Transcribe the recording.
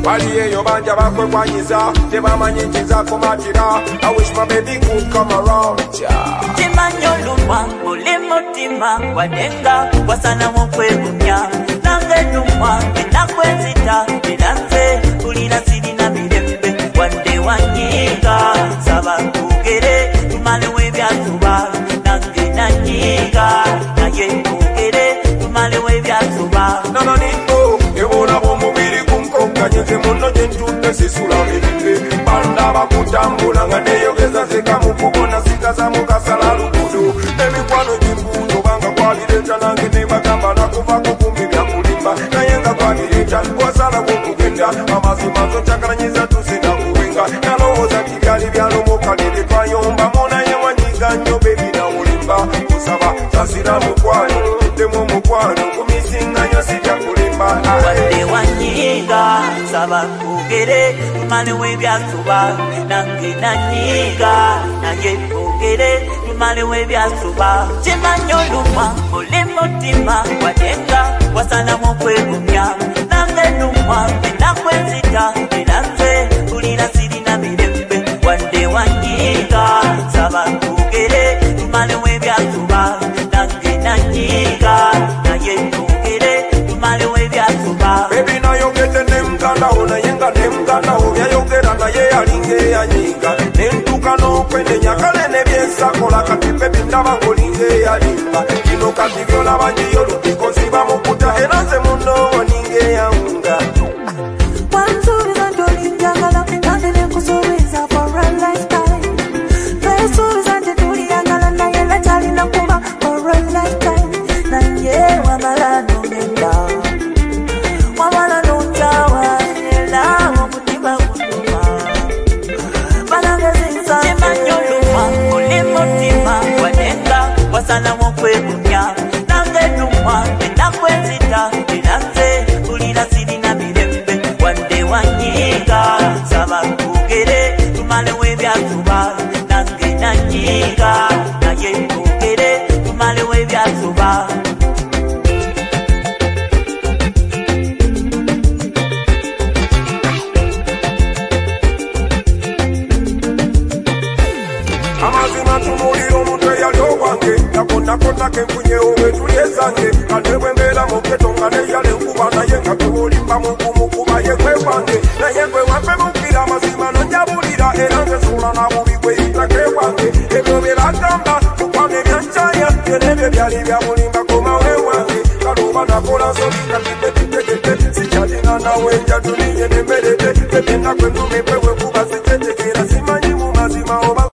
Waliye yo banja bakwe kwanyiza tebamanyi nkiza kumatira. I wish my baby could come around. Chimanyolumwa mulimutima wadenga wasana mukwegunya nange numwa nakwenzita bilanze ulina sirina mirembe wande wanyiga saba kugere tumale webyatuba nange nanyiga naye kugere tumale webyatuba nananito ebona bomubiri kumkokanyeze muno gyentunde sisula mirembe banda bakutambula nga neyogeza zekamukubona sikaza mukasala lugudo emikwano gyembundo banga kwalireta nange nebagamba nakuvako kumbi byakulimba naye nga kwalireta wasala wokugenda amazima nzokyaganyiza tusina kuwenga nalowooza nti byali byalomokalire twayombamu naye wanyiga nnyo bebi nawulimba kusaba sasira mukwano temu mukwano kumisinganyo sibyakulimba wande wanyiga saba kugere tumale webyatuba nange nanyiga naye kugere tumale webyatuba chimanyolumwa mulimutima wadenga wasana mukwegumya nange numwa nakwenzita bilanze ulina sirina mirembe wande wanyiga saba kugere tumale webyatuba nange nanyiga naye kugere tumale webyatuba baby nayogete nemuganda naye nga nemuganda byayogera naye yalinga yanyiga nentuka n'okwenenya kale nebyensakola kati bebi ndaba ngolinga eyalimba kino kati byolaba njiyo lutiko ziba mukuta era nze muno oninga eyawunga wansuubiza nti olinjagala nange nenkusuubiza for a lifetime twesuubiza nti tuliyagala naye era kyalina kuba for a lifetime naye wamala nogenda wamala nonjawa era omutima gutuma balagazisa chimanyolumwa mulimutima wadenga wasana mukwegumya nange numwa nakwenzita bilanze ulina sirina mirembe wande wanyiga saba kugere tumale webyatuba nange nanyiga naye kugere tumale webyatuba amazima tumulira omuntu eyali owange nakondakota kenfunye obwetulyezange ate bwembeera muketo nga neyali enkuba naye nga tewolimba mukumukuba ye gwe wange naye gwe wampe mukira amazima nonjabulira era nzesula nabubi gweyitake wange ebyo byeragamba mukwano ebyanjaya yenebyo byali byamulimba komawe wange kaluba nakola nsobi kati bebitegete sikyalina nawe njatuliye nemerete ebyenakwendumipe